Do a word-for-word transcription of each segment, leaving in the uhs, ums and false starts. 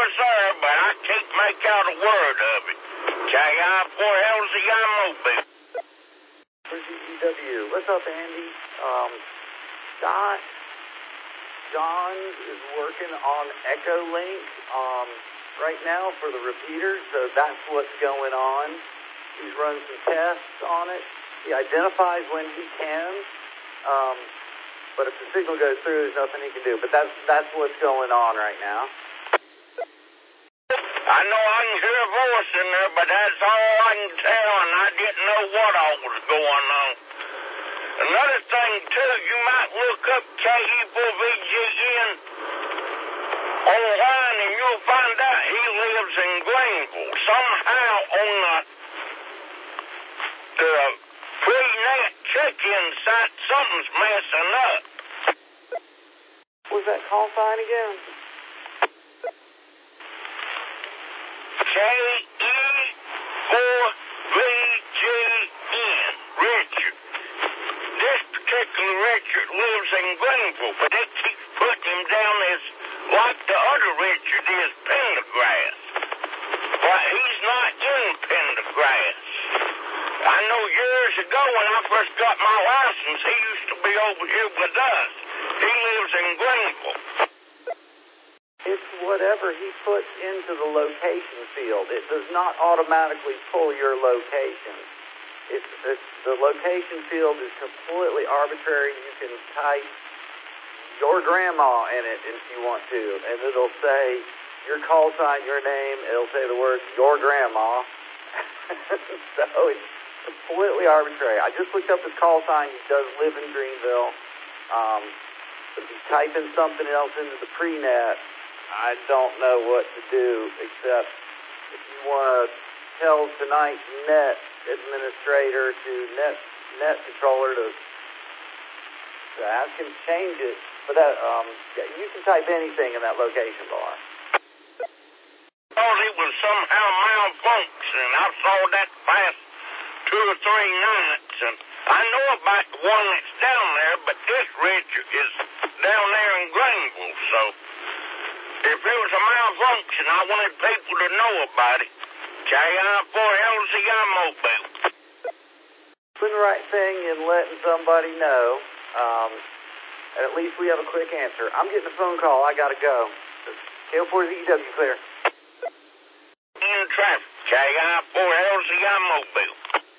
was there, but I can't make out a word of it. K I four L Z I Mobile. For G C W. What's up, Andy? Um, Scott Johns is working on Echolink um, right now for the repeater, so that's what's going on. He's run some tests on it. He identifies when he can, um, but if the signal goes through, there's nothing he can do. But that's that's what's going on right now. I know I can hear a voice in there, but that's all I can tell, and I didn't know what all was going on. Another thing, too, you might look up K E four V G N online, and you'll find out he lives in Greenville. Somehow on the, the free-net check-in site, something's messing up. What's that call sign again? K E four V G N, Richard. This particular Richard lives in Greenville, but they keep putting him down as like the other Richard is, Pendergrass. But he's not in Pendergrass. I know years ago when I first got my license, he used to be over here with us. He lives in Greenville. It's whatever he puts into the location field. It does not automatically pull your location. It's, it's the location field is completely arbitrary. You can type your grandma in it if you want to, and it'll say your call sign, your name. It'll say the words your grandma. So it's completely arbitrary. I just looked up his call sign. He does live in Greenville. Um, if you type in something else into the pre-net, I don't know what to do, except if you want to tell tonight's net administrator to net net controller to, to ask him to change it. But that um, yeah, you can type anything in that location bar. Thought it was somehow malfunctioning. I saw that past two or three nights, and I know about the one that's down there, but this Richard is down there in Greenville, so if it was a malfunction, I wanted people to know about it. K I four L Z I Mobile. Doing the right thing and letting somebody know, um, and at least we have a quick answer. I'm getting a phone call. I got to go. K L four Z E W clear. In traffic. K I four L Z I Mobile.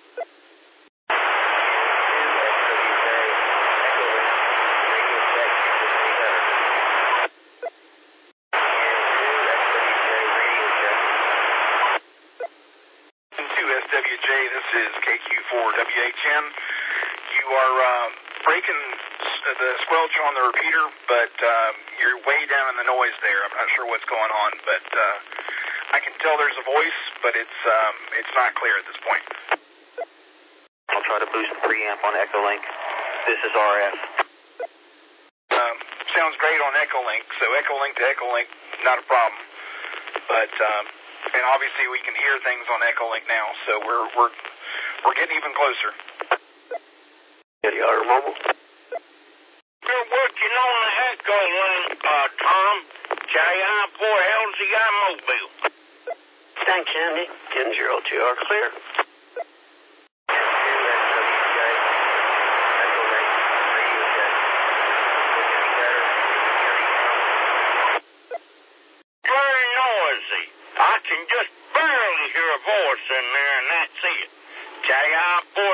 W J, this is K Q four W H N. You are uh, breaking the squelch on the repeater, but uh, you're way down in the noise there. I'm not sure what's going on, but uh, I can tell there's a voice, but it's um, it's not clear at this point. I'll try to boost the preamp on Echolink. This is R F. Um, sounds great on Echolink, so Echolink to Echolink, not a problem. But um, and obviously we can hear things on Echolink now, so we're we're we're getting even closer. Any other mobile? You're working on the Echolink, uh, Tom. K I four L Z I Mobile. Thanks, Andy. ten zero two R clear. Very noisy. I can just barely hear a voice in there, and that's it. K I four